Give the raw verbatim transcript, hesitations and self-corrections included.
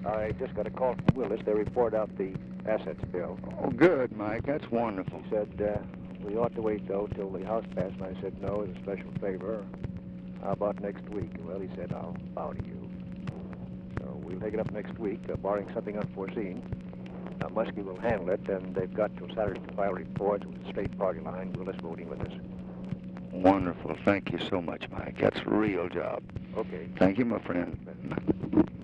I just got a call from Willis. They report out the assets bill. Oh, good, Mike. That's wonderful. He said, uh, we ought to wait, though, till the house passed. And I said, no, as a special favor. How about next week? Well, he said, I'll bow to you. So we'll take it up next week, uh, barring something unforeseen. Now, Muskie will handle it, and they've got till Saturday to file reports with the state party line. Willis voting with us. Wonderful. Thank you so much, Mike. That's a real job. Okay. Thank you, my friend.